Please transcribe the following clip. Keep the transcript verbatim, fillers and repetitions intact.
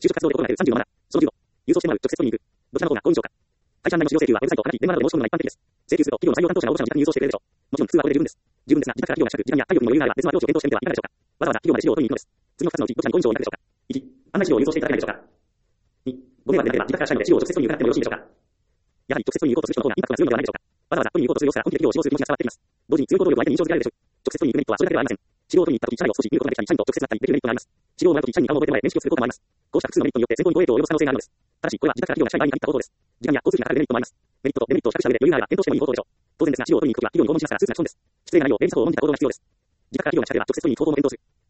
就職活動で心がけるさんじゅうのマナー。そのじゅうご、郵送してもらう直接取りに行く。どちらの方が効率的か。会社案内の使用請求はウェブサイト、からき電話などで申し込むのが一般的です。請求すると企業の採用担当者が応募者の自宅に郵送してくれるでしょう。もちろん普通はこれで十分です。十分ですが、自宅から企業が近く、時間や体力に余裕があれば別のアプローチを検討してみてはいかがでしょうか。わざわざ企業まで資料を取りに行くのです。次のふたつのうちどちらにご印象をいただくでしょうか。いち、案内資料を郵送していただけないでしょうか。に、ご迷惑でなければ自宅から社内まで資料を直接取りに行かなくてもよろしいでしょうか。やはり直接取りに行こうとする人の方がインパクトが強いのではないでしょうか。わざわざ取りに行こうとする様子から本気で企業を使用する気持ちが伝わってきます。同時に強い行動力を相手に印象づけられるでしょう。直接取りに行くメリットはそれだけではありません。資料を取りに行った時、社内を少し見ることができたり、社員と直接会ったりできるメリットがあります。資料をもらう時、社員に顔を覚えてもらえ、面識をすることもあります。こうした複数のメリットによって先方に好影響を及ぼす可能性があるのです。ただし、これは自宅から企業が社員に入った行動です。時間や交通費がかかるデメリットもあります。メリットとデメリットを比較した上で余裕があれば検討してもいい方法でしょう。当然ですが、資料を取りに行くときは企業に訪問しますからスーツが基本です。失礼がないよう礼儀作法を守った行動が必要です。自宅から企業が近ければ直接取りに行く方法も検討する。